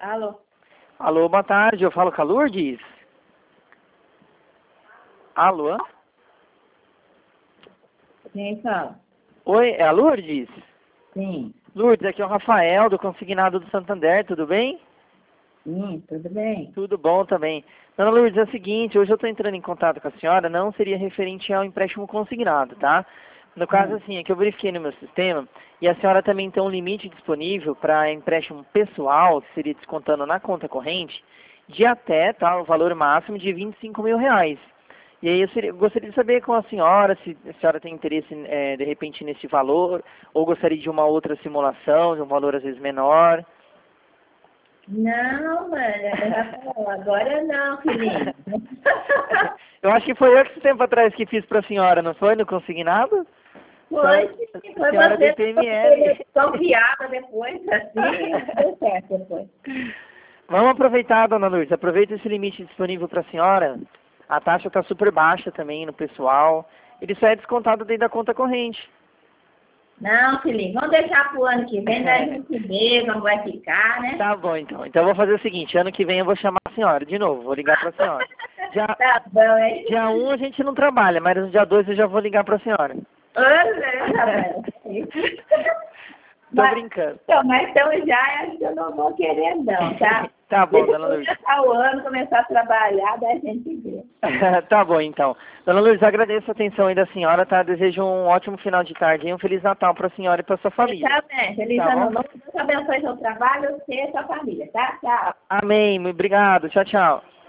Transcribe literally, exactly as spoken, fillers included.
Alô? Alô, boa tarde, eu falo com a Lourdes? Alô? Quem fala? Oi, é a Lourdes? Sim. Lourdes, aqui é o Rafael, do Consignado do Santander, tudo bem? Sim, tudo bem? Tudo bom também. Dona Lourdes, é o seguinte, hoje eu estou entrando em contato com a senhora, não seria referente ao empréstimo consignado, tá? No caso, Hum. assim, é que eu verifiquei no meu sistema e a senhora também tem um limite disponível para empréstimo pessoal, que seria descontando na conta corrente, de até, tá, o valor máximo de vinte e cinco mil reais. E aí eu seria- eu gostaria de saber com a senhora se a senhora tem interesse, eh, de repente, nesse valor, ou gostaria de uma outra simulação, de um valor às vezes menor. Não, mano, Rafael, agora não, filhinho. Eu acho que foi eu que esse tempo atrás que fiz para a senhora, não foi? No consignado? Foi, Senhora- sim, foi senhora você do P M L. que confiava depois, assim, deu certo depois. Vamos aproveitar, dona Lourdes, aproveita esse limite disponível para a senhora. A taxa está super baixa também no pessoal. Ele só é descontado dentro da conta corrente. Não, filhinho, vamos deixar pro ano que vem, daí a gente vê como vai ficar, né? Tá bom, então. Então eu vou fazer o seguinte, ano que vem eu vou chamar a senhora de novo, vou ligar para a senhora. Dia, Tá bom, hein? dia um a gente não trabalha, mas no dia dois eu já vou ligar para a senhora. Olha, Rafael. Tô brincando. Então, mas então já acho que eu não vou querer não, tá? Tá bom, Deixa dona Lourdes. começar o ano, começar a trabalhar, daí a gente vê. Tá bom, então. Dona Lourdes, agradeço a atenção aí da senhora, tá? Desejo um ótimo final de tarde e um Feliz Natal para a senhora e para sua família. Exatamente. Feliz Tá ano bom? novo. Deus abençoe seu trabalho, você e sua família, tá? Tchau. Amém. Obrigado. Tchau, tchau.